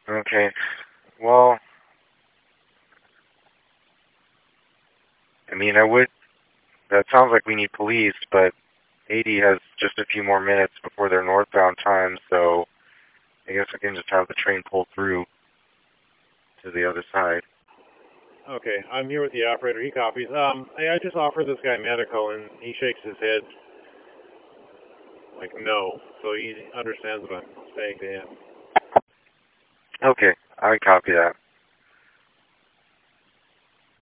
Okay. Well, I mean, that sounds like we need police, but 80 has just a few more minutes before their northbound time, so I guess we can just have the train pull through to the other side. Okay, I'm here with the operator. He copies. I just offered this guy medical, and he shakes his head like no. So he understands what I'm saying to him. Okay, I copy that.